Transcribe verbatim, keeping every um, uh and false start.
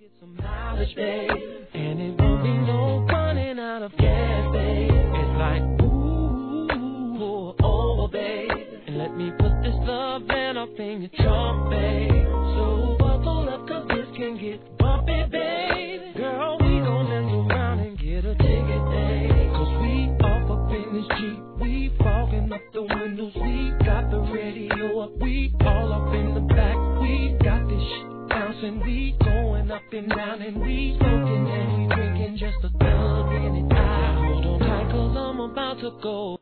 Some mileage, babe, and it won't be no running out of gas, babe. It's like, ooh, pull over, babe, and let me put this love man up in your trunk, babe. So buckle up, cause this can get bumpy, babe. Girl, we gon' mess around and get a ticket, babe. Cause we off up in this Jeep, we fogging up the windows, we got the radio up, we all up in the back, we got this shit bouncing, we going up and down, and we smoking and we drinking just a thug in it. I hold on tight, cause I'm about to go.